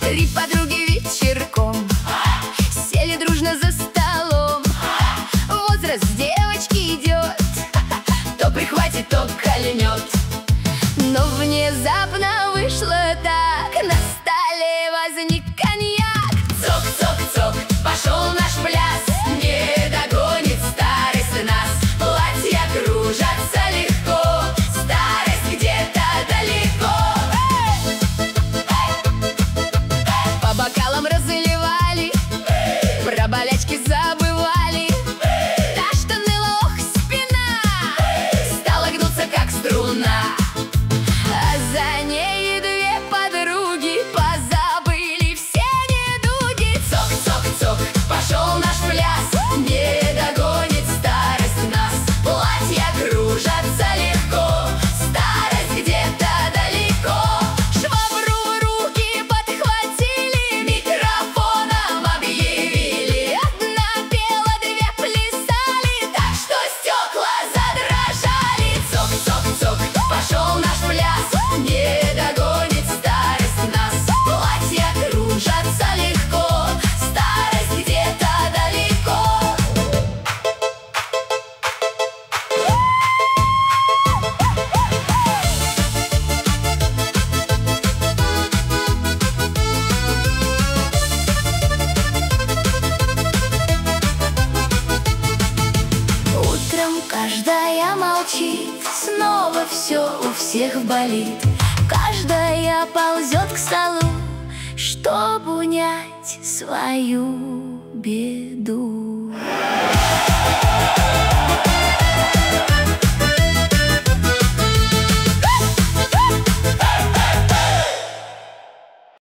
Три подруги вечерком сели дружно за столом. Возраст девочки идет, то прихватит, то кольнет. Но внезапно вышло так: на столе возник коньяк. Цок-цок-цок, пошел наш пляс, не догонит старость нас. Платья кружатся легко, старость где-то далеко. По бокалам разливали, про болячки забывали. Та, что ныла, ох, спина, стала гнуться, как струна. А за ней две подруги позабыли все недуги. Цок-цок-цок, пошел наш пляс, не догонит старость нас. Платья кружатся легко, старость где-то далеко. Швабру в руки подхватили, микрофоном объявили. Одна пела, две плясали, так что стекла задрожали. Цок-цок-цок, пошел наш пляс, не догонит старость нас. Платья кружатся легко, старость где-то далеко. Утром каждая молчит, снова все у всех болит. Каждая ползет к столу, чтоб унять свою беду.